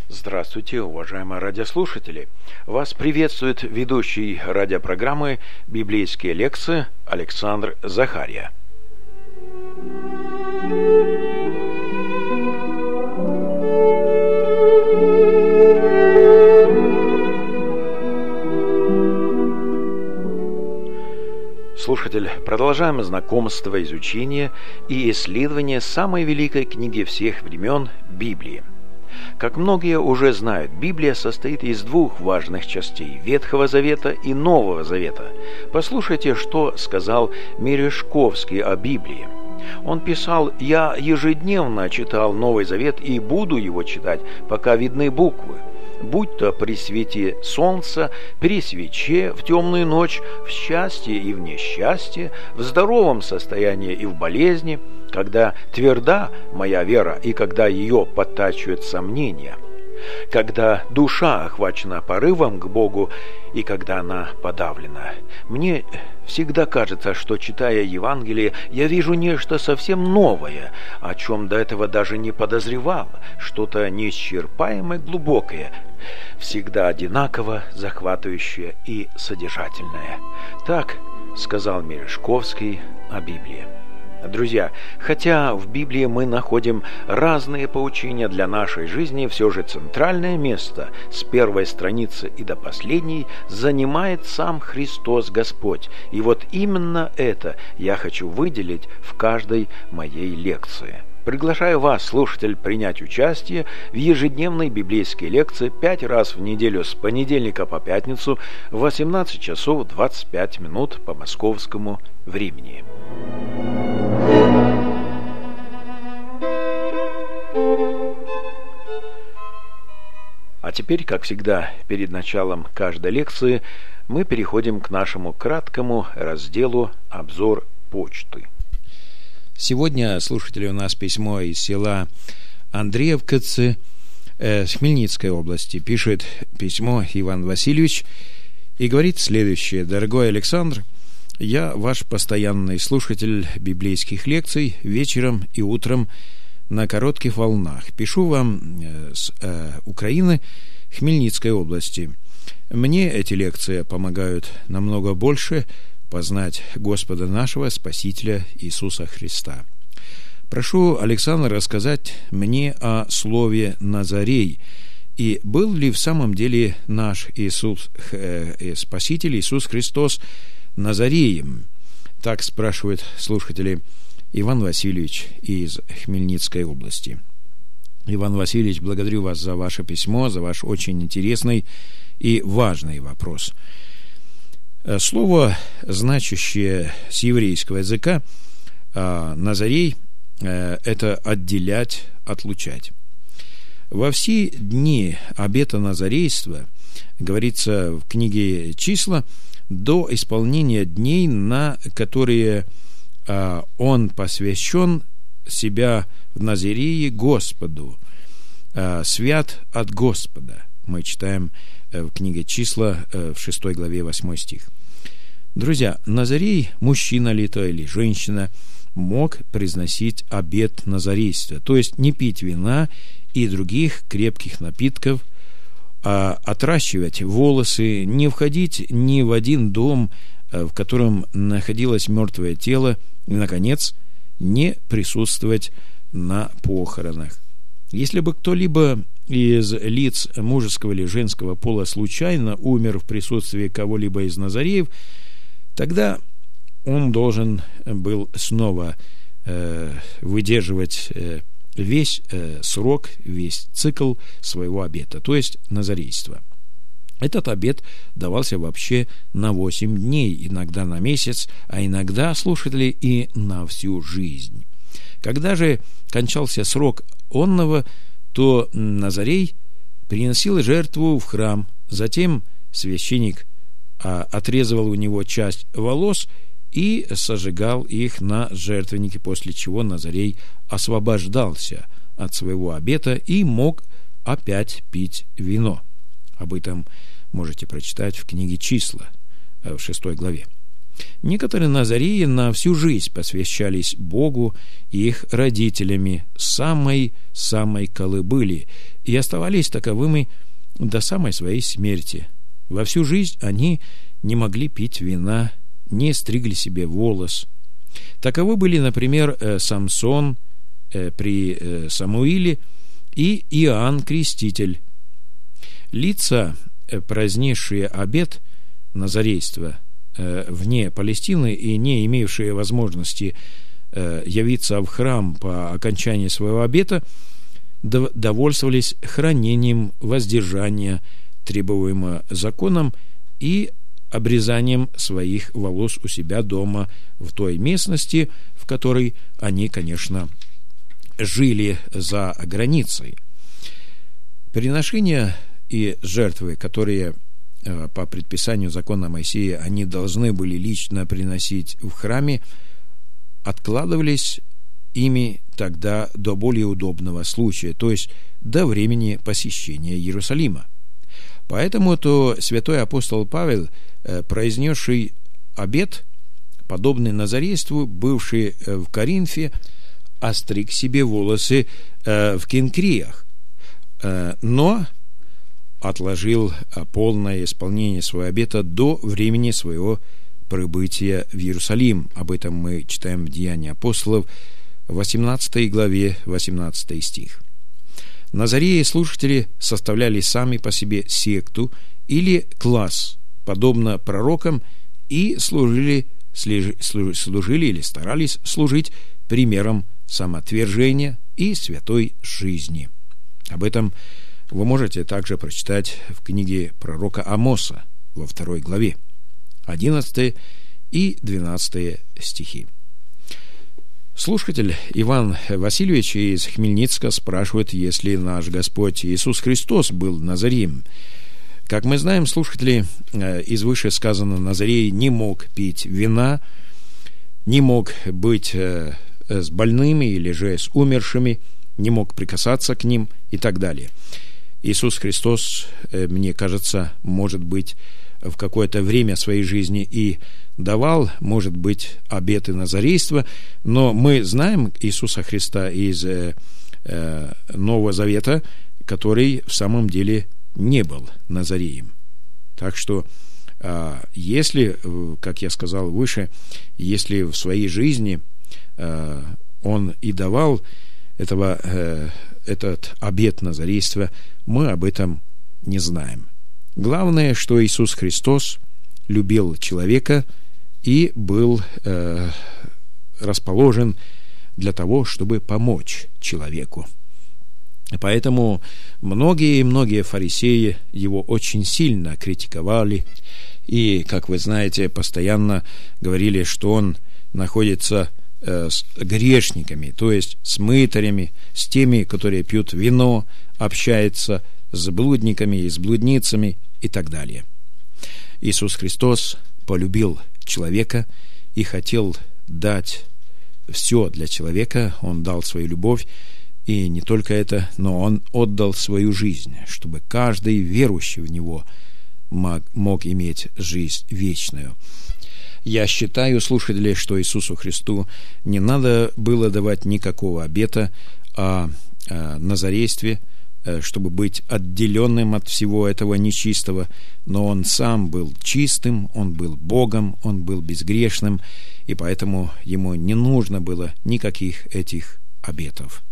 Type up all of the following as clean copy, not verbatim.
Здравствуйте, уважаемые радиослушатели! Вас приветствует ведущий радиопрограммы «Библейские лекции» Александр Захария. Слушатель, продолжаем знакомство, изучение и исследование самой великой книги всех времен – Библии. Как многие уже знают, Библия состоит из двух важных частей – Ветхого Завета и Нового Завета. Послушайте, что сказал Мережковский о Библии. Он писал: «Я ежедневно читал Новый Завет и буду его читать, пока видны буквы. Будь то при свете солнца, при свече, в темную ночь, в счастье и в несчастье, в здоровом состоянии и в болезни, когда тверда моя вера и когда ее подтачивают сомнения, когда душа охвачена порывом к Богу и когда она подавлена. Мне всегда кажется, что, читая Евангелие, я вижу нечто совсем новое, о чем до этого даже не подозревал, что-то неисчерпаемое, глубокое, всегда одинаково захватывающее и содержательное». Так сказал Мережковский о Библии. Друзья, хотя в Библии мы находим разные поучения для нашей жизни, все же центральное место с первой страницы и до последней занимает сам Христос Господь. И вот именно это я хочу выделить в каждой моей лекции. Приглашаю вас, слушатель, принять участие в ежедневной библейской лекции 5 раз в неделю с понедельника по пятницу в 18 часов 25 минут по московскому времени. А теперь, как всегда, перед началом каждой лекции мы переходим к нашему краткому разделу «Обзор почты». Сегодня, слушатели, у нас письмо из села Андреевковцы с Хмельницкой области. Пишет письмо Иван Васильевич и говорит следующее: «Дорогой Александр, я ваш постоянный слушатель библейских лекций вечером и утром на коротких волнах. Пишу вам с Украины, Хмельницкой области. Мне эти лекции помогают намного больше познать Господа нашего Спасителя Иисуса Христа. Прошу, Александр, рассказать мне о слове «Назарей», и был ли в самом деле наш Спаситель Иисус Христос Назареем?» Так спрашивают слушатели Иван Васильевич из Хмельницкой области. Иван Васильевич, благодарю вас за ваше письмо, за ваш очень интересный и важный вопрос. Слово, значащее с еврейского языка «назарей», это «отделять», «отлучать». Во все дни обета назарейства, говорится в книге «Числа», до исполнения дней, на которые он посвящен себя в Назарее Господу, свят от Господа. Мы читаем в книге «Числа» в 6 главе 8 стих. Друзья, Назарей, мужчина ли то или женщина, мог произносить обет назарейства, то есть не пить вина и других крепких напитков, отращивать волосы, не входить ни в один дом, в котором находилось мертвое тело, и, наконец, не присутствовать на похоронах. Если бы кто-либо из лиц мужеского или женского пола случайно умер в присутствии кого-либо из назареев, тогда он должен был снова выдерживать весь срок, весь цикл своего обета, то есть назарейства. Этот обет давался вообще на 8 дней, иногда на месяц, а иногда, слушатели, и на всю жизнь. Когда же кончался срок онного, то Назарей приносил жертву в храм, затем священник отрезывал у него часть волос и сожигал их на жертвеннике, после чего Назарей освобождался от своего обета и мог опять пить вино. Об этом можете прочитать в книге «Числа» в 6 главе. Некоторые назареи на всю жизнь посвящались Богу и их родителями самой колыбыли и оставались таковыми до самой своей смерти. Во всю жизнь они не могли пить вина, не стригли себе волос. Таковы были, например, Самсон при Самуиле и Иоанн Креститель. Лица, произнесшие обет назарейства вне Палестины и не имевшие возможности явиться в храм по окончании своего обета, довольствовались хранением воздержания, требуемого законом, и обрезанием своих волос у себя дома в той местности, в которой они, конечно, жили за границей. Приношения и жертвы, которые по предписанию закона Моисея они должны были лично приносить в храме, откладывались ими тогда до более удобного случая, то есть до времени посещения Иерусалима. Поэтому-то святой апостол Павел, произнесший обет, подобный назарейству, бывший в Коринфе, остриг себе волосы в Кенкреях, но отложил полное исполнение своего обета до времени своего прибытия в Иерусалим. Об этом мы читаем в Деянии апостолов, 18 главе, 18 стих. Назареи и служители составляли сами по себе секту или класс, подобно пророкам, и служили или старались служить примером самоотвержения и святой жизни. Об этом вы можете также прочитать в книге пророка Амоса во 2 главе, 11 и 12 стихи. Слушатель Иван Васильевич из Хмельницка спрашивает, если наш Господь Иисус Христос был Назареем. Как мы знаем, слушатели, из вышесказанного Назарей не мог пить вина, не мог быть с больными или же с умершими, не мог прикасаться к ним и так далее. Иисус Христос, мне кажется, может быть, в какое-то время своей жизни и давал, может быть, обеты назарейства, но мы знаем Иисуса Христа из Нового Завета, который в самом деле не был назареем. Так что, если, как я сказал выше, если в своей жизни он и давал этот обет назарейства, мы об этом не знаем. Главное, что Иисус Христос любил человека и был расположен для того, чтобы помочь человеку. Поэтому многие фарисеи его очень сильно критиковали и, как вы знаете, постоянно говорили, что он находится с грешниками, то есть с мытарями, с теми, которые пьют вино, общается с блудниками и с блудницами и так далее. Иисус Христос полюбил человека и хотел дать все для человека. Он дал свою любовь, и не только это, но Он отдал свою жизнь, чтобы каждый верующий в Него мог иметь жизнь вечную. Я считаю, слушатели, что Иисусу Христу не надо было давать никакого обета о назарействе, чтобы быть отделенным от всего этого нечистого, но Он сам был чистым, Он был Богом, Он был безгрешным, и поэтому Ему не нужно было никаких этих обетов.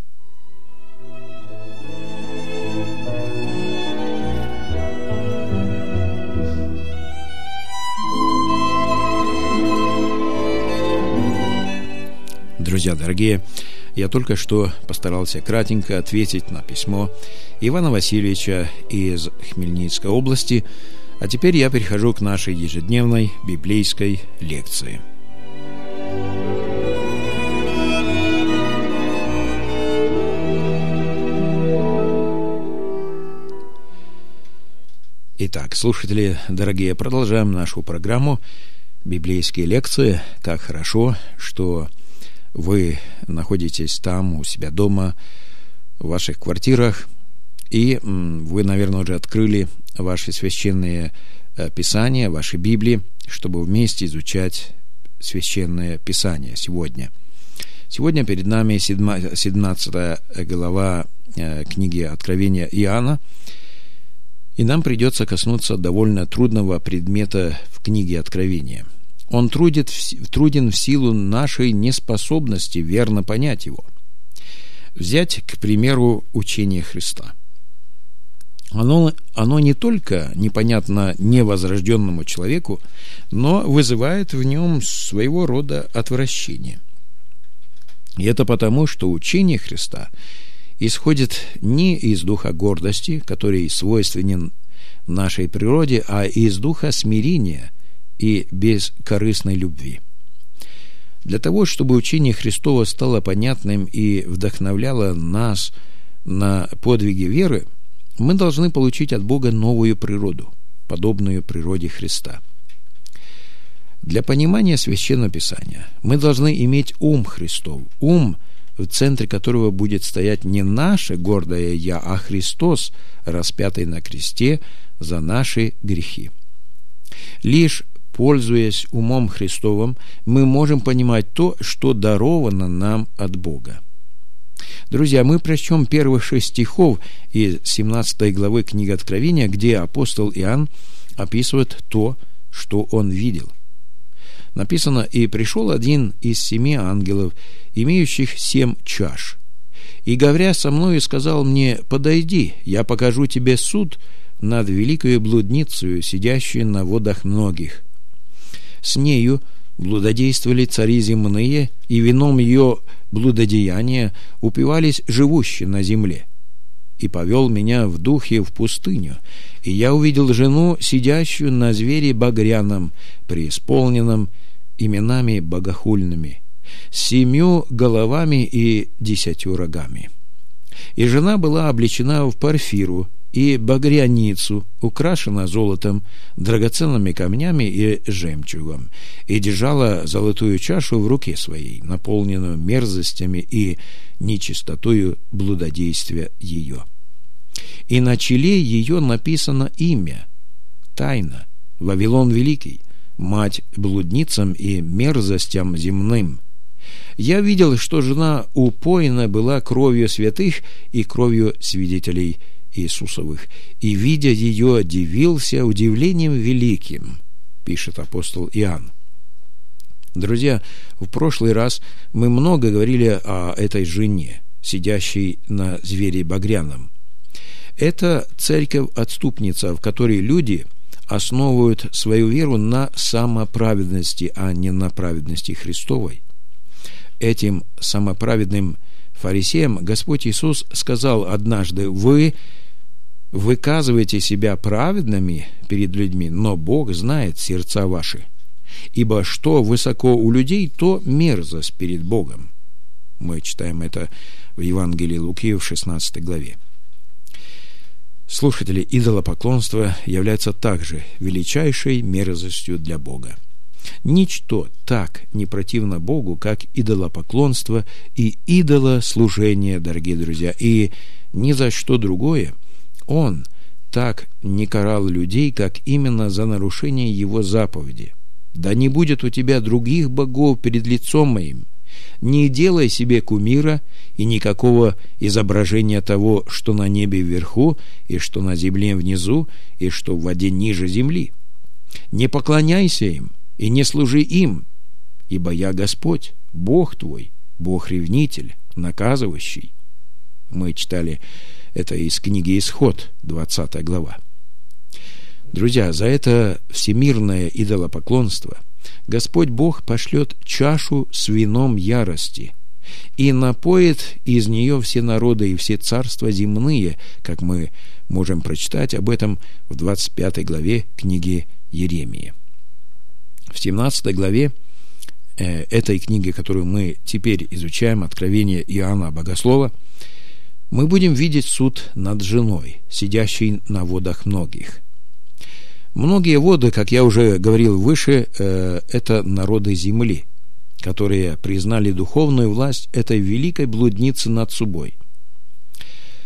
Друзья дорогие, я только что постарался кратенько ответить на письмо Ивана Васильевича из Хмельницкой области, а теперь я перехожу к нашей ежедневной библейской лекции. Итак, слушатели дорогие, продолжаем нашу программу «Библейские лекции». Как хорошо, что вы находитесь там, у себя дома, в ваших квартирах, и вы, наверное, уже открыли ваши священные Писания, вашей Библии, чтобы вместе изучать Священное Писание сегодня. Сегодня перед нами 17 глава книги Откровения Иоанна, и нам придется коснуться довольно трудного предмета в книге Откровения. Он труден в силу нашей неспособности верно понять его. Взять, к примеру, учение Христа. Оно не только непонятно невозрожденному человеку, но вызывает в нем своего рода отвращение. И это потому, что учение Христа исходит не из духа гордости, который свойственен нашей природе, а из духа смирения и бескорыстной любви. Для того, чтобы учение Христово стало понятным и вдохновляло нас на подвиги веры, мы должны получить от Бога новую природу, подобную природе Христа. Для понимания Священного Писания мы должны иметь ум Христов, ум, в центре которого будет стоять не наше гордое «я», а Христос, распятый на кресте за наши грехи. Лишь пользуясь умом Христовым, мы можем понимать то, что даровано нам от Бога. Друзья, мы прочтем первых 6 стихов из 17 главы книги Откровения, где апостол Иоанн описывает то, что он видел. Написано: «И пришел один из 7 ангелов, имеющих 7 чаш, и, говоря со мною, сказал мне: подойди, я покажу тебе суд над великою блудницею, сидящую на водах многих. С нею блудодействовали цари земные, и вином ее блудодеяния упивались живущие на земле. И повел меня в духе в пустыню, и я увидел жену, сидящую на звере багряном, преисполненном именами богохульными, с 7 головами и 10 рогами. И жена была облечена в парфиру и багряницу, украшена золотом, драгоценными камнями и жемчугом, и держала золотую чашу в руке своей, наполненную мерзостями и нечистотою блудодействия ее. И на челе ее написано имя, тайна, Вавилон Великий, мать блудницам и мерзостям земным. Я видел, что жена упоена была кровью святых и кровью свидетелей Иисусовых, и, видя ее, дивился удивлением великим», пишет апостол Иоанн. Друзья, в прошлый раз мы много говорили о этой жене, сидящей на звере багряном. Это церковь-отступница, в которой люди основывают свою веру на самоправедности, а не на праведности Христовой. Этим самоправедным фарисеям Господь Иисус сказал однажды: «Вы выказываете себя праведными перед людьми, но Бог знает сердца ваши. Ибо что высоко у людей, то мерзость перед Богом». Мы читаем это в Евангелии Луки в 16 главе. Слушатели, идолопоклонство является также величайшей мерзостью для Бога. Ничто так не противно Богу, как идолопоклонство и идолослужение, дорогие друзья, и ни за что другое Он так не карал людей, как именно за нарушение Его заповеди. «Да не будет у тебя других богов перед лицом моим. Не делай себе кумира и никакого изображения того, что на небе вверху, и что на земле внизу, и что в воде ниже земли. Не поклоняйся им и не служи им, ибо я Господь, Бог твой, Бог-ревнитель, наказывающий». Мы читали это из книги Исход, 20 глава. Друзья, за это всемирное идолопоклонство Господь Бог пошлет чашу с вином ярости и напоит из нее все народы и все царства земные, как мы можем прочитать об этом в 25 главе книги Иеремии. В 17 главе этой книги, которую мы теперь изучаем, Откровение Иоанна Богослова, мы будем видеть суд над женой, сидящей на водах многих. Многие воды, как я уже говорил выше, это народы земли, которые признали духовную власть этой великой блудницы над собой.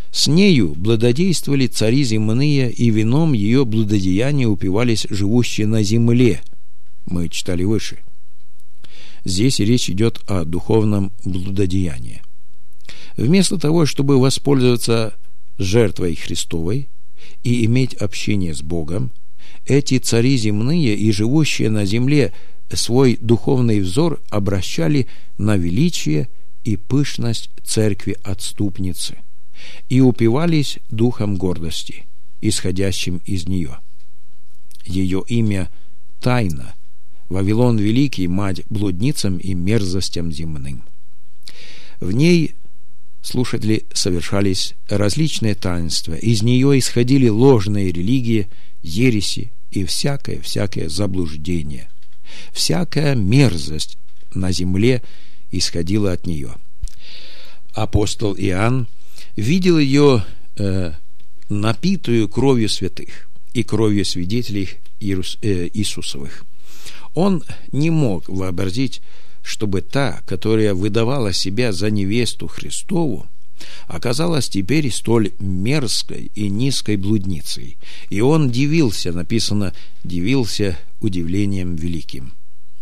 С нею блудодействовали цари земные, и вином ее блудодеяния упивались живущие на земле. Мы читали выше. Здесь речь идет о духовном блудодеянии. Вместо того, чтобы воспользоваться жертвой Христовой и иметь общение с Богом, эти цари земные и живущие на земле свой духовный взор обращали на величие и пышность церкви-отступницы и упивались духом гордости, исходящим из нее. Ее имя – Тайна, Вавилон Великий, мать блудницам и мерзостям земным. В ней, слушатели, совершались различные таинства, из нее исходили ложные религии, ереси и всякое заблуждение. Всякая мерзость на земле исходила от нее. Апостол Иоанн видел ее напитую кровью святых и кровью свидетелей Иисусовых. Он не мог вообразить, чтобы та, которая выдавала себя за невесту Христову, оказалась теперь столь мерзкой и низкой блудницей. И он дивился, написано, дивился удивлением великим.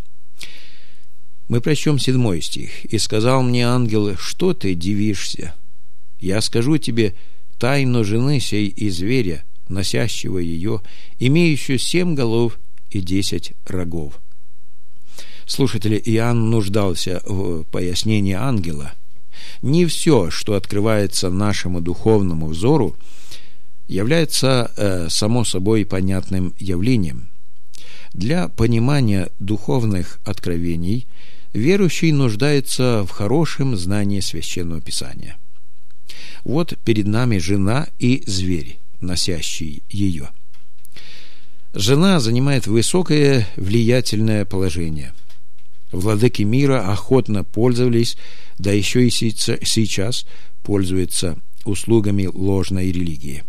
Мы прочтем 7 стих. «И сказал мне ангел, что ты дивишься? Я скажу тебе тайну жены сей и зверя, носящего ее, имеющую 7 голов и 10 рогов». Слушатели, Иоанн нуждался в пояснении ангела. Не все, что открывается нашему духовному взору, является само собой понятным явлением. Для понимания духовных откровений верующий нуждается в хорошем знании Священного Писания. Вот перед нами жена и зверь, носящий ее. Жена занимает высокое влиятельное положение. Владыки мира охотно пользовались, да еще и сейчас пользуются услугами ложной религии.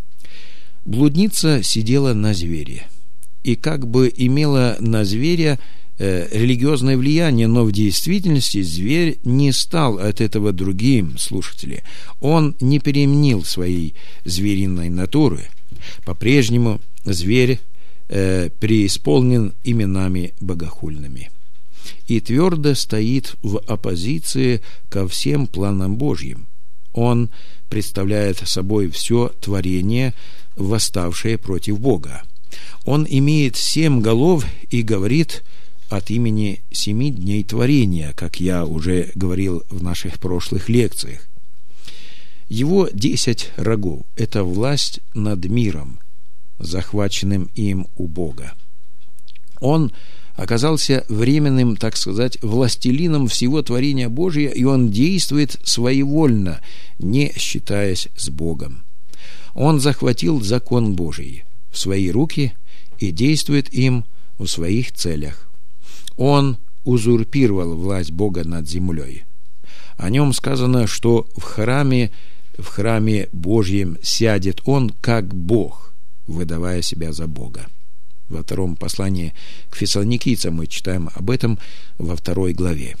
Блудница сидела на звере и как бы имела на зверя религиозное влияние, но в действительности зверь не стал от этого другим, слушатели. Он не переменил своей звериной натуры. По-прежнему зверь преисполнен именами богохульными и твердо стоит в оппозиции ко всем планам Божьим. Он представляет собой все творение, восставшее против Бога. Он имеет 7 голов и говорит от имени 7 дней творения, как я уже говорил в наших прошлых лекциях. Его 10 рогов – это власть над миром, захваченным им у Бога. Он оказался временным, так сказать, властелином всего творения Божия, и он действует своевольно, не считаясь с Богом. Он захватил закон Божий в свои руки и действует им в своих целях. Он узурпировал власть Бога над землей. О нем сказано, что в храме Божьем сядет он как Бог, выдавая себя за Бога. Во 2 послании к Фессалоникийцам мы читаем об этом во 2 главе.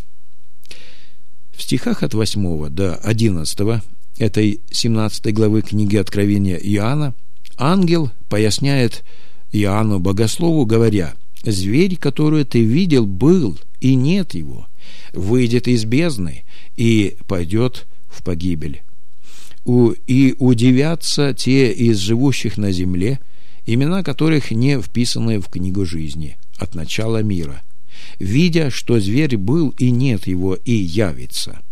В стихах от 8 до 11 этой 17 главы книги Откровения Иоанна ангел поясняет Иоанну Богослову, говоря: «Зверь, который ты видел, был, и нет его, выйдет из бездны и пойдет в погибель. И удивятся те из живущих на земле, имена которых не вписаны в книгу жизни от начала мира, видя, что зверь был и нет его, и явится.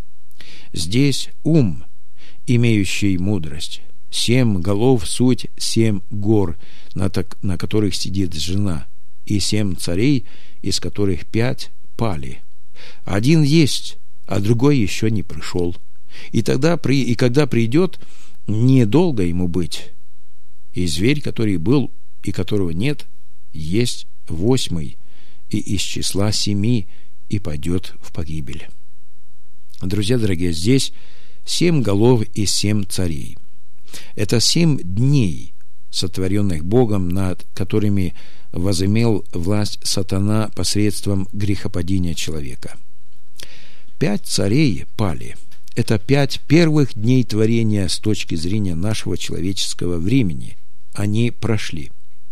Здесь ум, имеющий мудрость, 7 голов суть 7 гор, на которых сидит жена, и 7 царей, из которых 5 пали. Один есть, а другой еще не пришел. И когда придет, недолго ему быть. И зверь, который был и которого нет, есть 8, и из числа 7, и пойдет в погибель». Друзья дорогие, здесь 7 голов и 7 царей. Это 7 дней, сотворенных Богом, над которыми возымел власть сатана посредством грехопадения человека. 5 царей пали. это 5 первых дней творения с точки зрения нашего человеческого времени. Они прошли.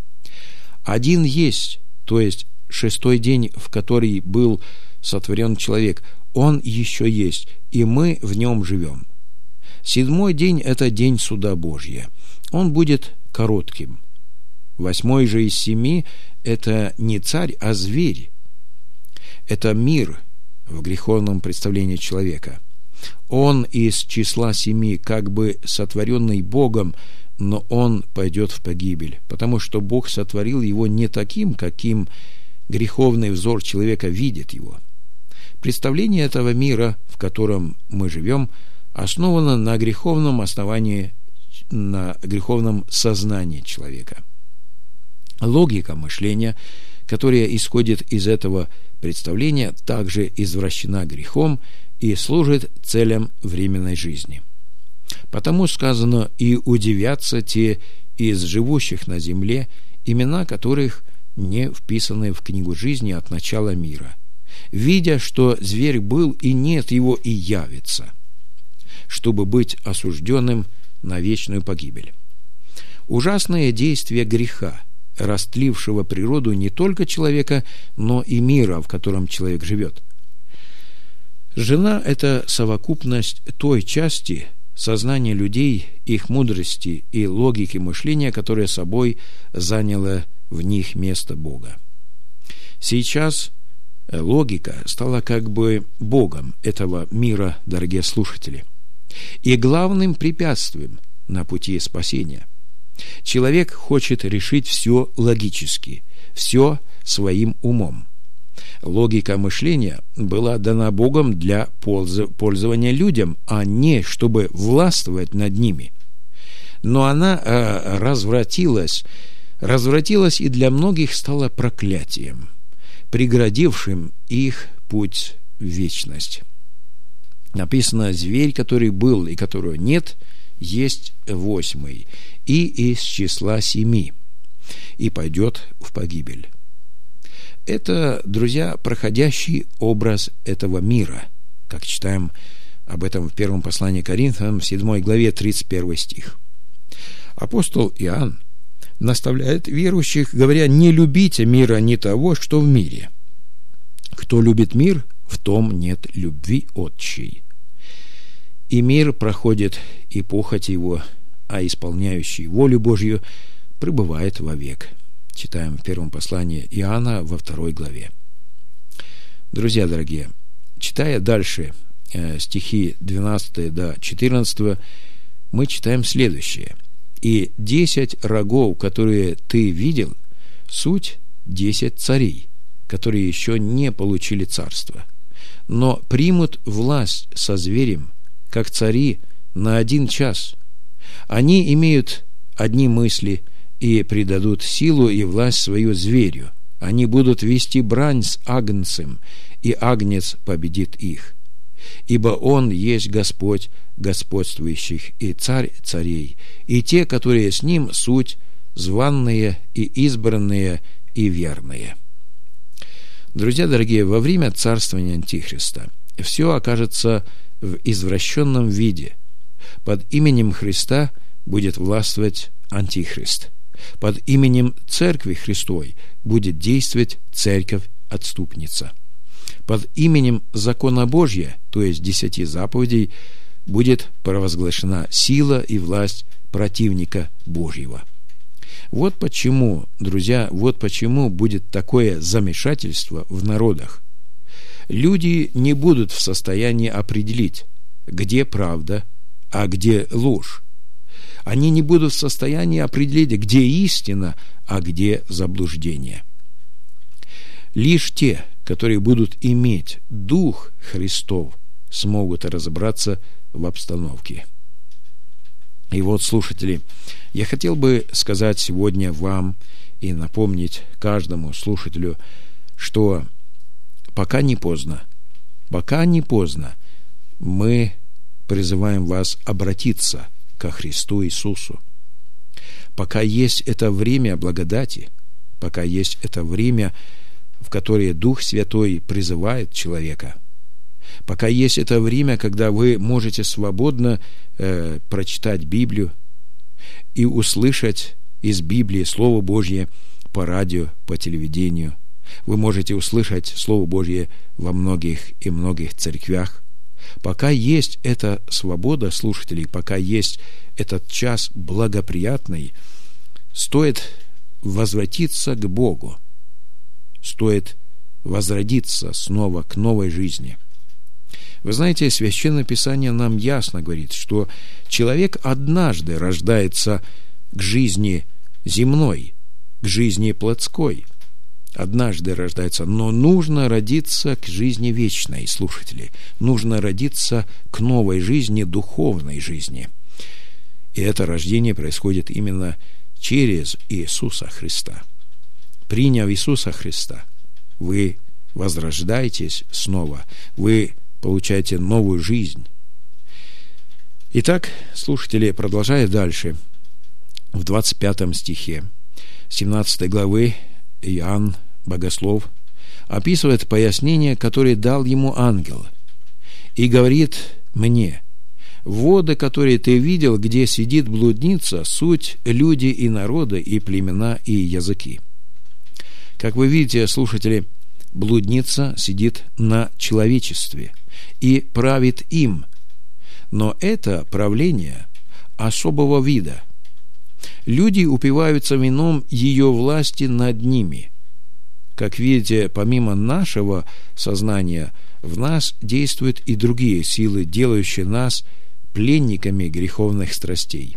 Один есть, то есть 6-й день, в который был сотворен человек, он еще есть, и мы в нем живем. 7-й день – это день суда Божия. Он будет коротким. 8-й же из 7 – это не царь, а зверь. Это мир в греховном представлении человека. Он из числа 7, как бы сотворенный Богом, но он пойдет в погибель, потому что Бог сотворил его не таким, каким греховный взор человека видит его. Представление этого мира, в котором мы живем, основано на греховном основании, на греховном сознании человека. Логика мышления, которая исходит из этого представления, также извращена грехом и служит целям временной жизни. Потому сказано: «И удивятся те из живущих на земле, имена которых не вписаны в книгу жизни от начала мира, видя, что зверь был, и нет его, и явится, чтобы быть осужденным на вечную погибель». Ужасное действие греха, растлившего природу не только человека, но и мира, в котором человек живет. Жена – это совокупность той части сознания людей, их мудрости и логики мышления, которая собой заняла в них место Бога. Сейчас логика стала как бы Богом этого мира, дорогие слушатели, и главным препятствием на пути спасения. Человек хочет решить все логически, все своим умом. Логика мышления была дана Богом для пользования людям, а не чтобы властвовать над ними. Но она развратилась и для многих стала проклятием, преградившим их путь в вечность. Написано: «Зверь, который был и которого нет, есть 8-й, и из числа 7, и пойдет в погибель». Это, друзья, проходящий образ этого мира, как читаем об этом в первом послании к Коринфянам, в 7 главе, 31 стих. Апостол Иоанн наставляет верующих, говоря: «Не любите мира, не того, что в мире. Кто любит мир, в том нет любви Отчей. И мир проходит, и похоть его, а исполняющий волю Божью пребывает вовек». Читаем в первом послании Иоанна во 2 главе. Друзья дорогие, читая дальше стихи 12 до 14, мы читаем следующее: «И 10 рогов, которые ты видел, суть 10 царей, которые еще не получили царство, но примут власть со зверем, как цари, на 1 час. Они имеют одни мысли и придадут силу и власть свою зверю. Они будут вести брань с агнцем, и агнец победит их. Ибо он есть Господь господствующих и Царь царей, и те, которые с ним, суть званные и избранные и верные». Друзья дорогие, во время царствования Антихриста все окажется в извращенном виде. Под именем Христа будет властвовать Антихрист. Под именем Церкви Христовой будет действовать Церковь-отступница. Под именем Закона Божия, то есть 10 заповедей, будет провозглашена сила и власть противника Божьего. Вот почему, друзья, вот почему будет такое замешательство в народах. Люди не будут в состоянии определить, где правда, а где ложь. Они не будут в состоянии определить, где истина, а где заблуждение. Лишь те, которые будут иметь Дух Христов, смогут разобраться в обстановке. И вот, слушатели, я хотел бы сказать сегодня вам и напомнить каждому слушателю, что пока не поздно, мы призываем вас обратиться ко Христу Иисусу. Пока есть это время благодати, пока есть это время, в которое Дух Святой призывает человека, пока есть это время, когда вы можете свободно прочитать Библию и услышать из Библии Слово Божье по радио, по телевидению. Вы можете услышать Слово Божье во многих и многих церквях. Пока есть эта свобода слушателей, пока есть этот час благоприятный, стоит возвратиться к Богу, стоит возродиться снова к новой жизни. Вы знаете, Священное Писание нам ясно говорит, что человек однажды рождается к жизни земной, к жизни плотской. Однажды рождается, но нужно родиться к жизни вечной, слушатели. Нужно родиться к новой жизни, духовной жизни. И это рождение происходит именно через Иисуса Христа. Приняв Иисуса Христа, вы возрождаетесь снова, вы получаете новую жизнь. Итак, слушатели, продолжая дальше, в 25 стихе 17 главы Иоанн Богослов описывает пояснение, которое дал ему ангел, и говорит мне: воды, которые ты видел, где сидит блудница, суть люди и народы, и племена, и языки. Как вы видите, слушатели, блудница сидит на человечестве и правит им, но это правление особого вида. Люди упиваются вином ее власти над ними. Как видите, помимо нашего сознания, в нас действуют и другие силы, делающие нас пленниками греховных страстей.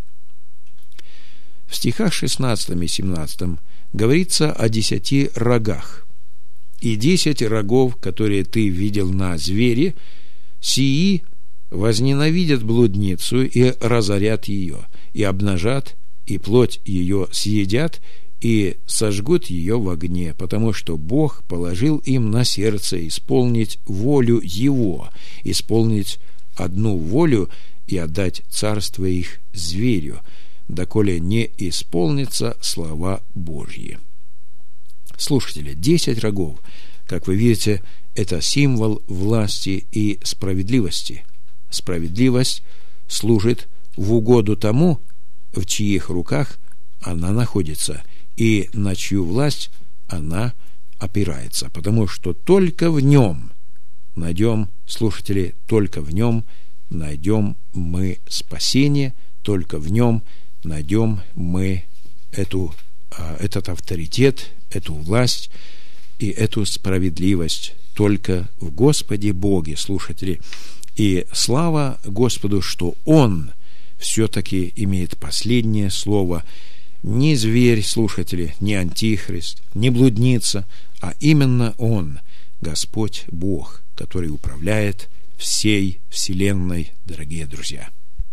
В стихах 16 и 17 говорится о 10 рогах. «И 10 рогов, которые ты видел на звере, сии возненавидят блудницу и разорят ее, и обнажат, и плоть ее съедят, и сожгут ее в огне, потому что Бог положил им на сердце исполнить волю Его, исполнить одну волю и отдать царство их зверю, доколе не исполнятся слова Божьи». Слушатели, 10 рогов, как вы видите, это символ власти и справедливости. Справедливость служит в угоду тому, в чьих руках она находится, и на чью власть она опирается, потому что только в нем найдем, слушатели, только в нем найдем мы спасение, только в нем найдем мы этот авторитет, эту власть и эту справедливость только в Господе Боге, слушатели. И слава Господу, что Он все-таки имеет последнее слово. Не зверь, слушатели, не антихрист, не блудница, а именно Он, Господь Бог, который управляет всей вселенной, дорогие друзья.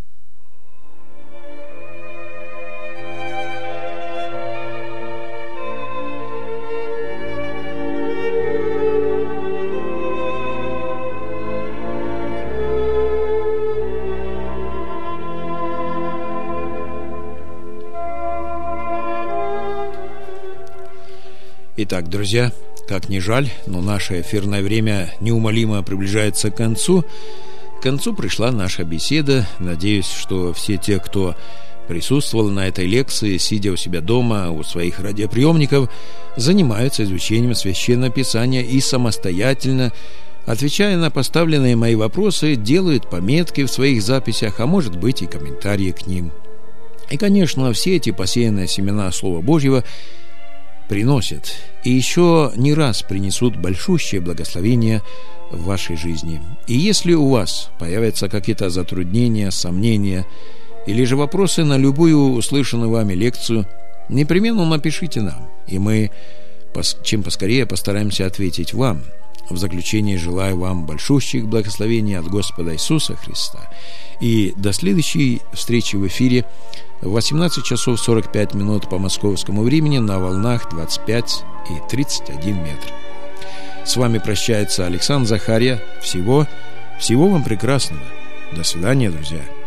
Итак, друзья, как ни жаль, но наше эфирное время неумолимо приближается к концу. К концу пришла наша беседа. Надеюсь, что все те, кто присутствовал на этой лекции, сидя у себя дома, у своих радиоприемников, занимаются изучением Священного Писания и самостоятельно, отвечая на поставленные мои вопросы, делают пометки в своих записях, а может быть и комментарии к ним. И, конечно, все эти посеянные семена Слова Божьего приносят и еще не раз принесут большущее благословение в вашей жизни. И если у вас появятся какие-то затруднения, сомнения или же вопросы на любую услышанную вами лекцию, непременно напишите нам, и мы чем поскорее постараемся ответить вам. В заключение желаю вам большущих благословений от Господа Иисуса Христа. И до следующей встречи в эфире в 18 часов 45 минут по московскому времени на волнах 25 и 31 метр. С вами прощается Александр Захарья. Всего вам прекрасного. До свидания, друзья.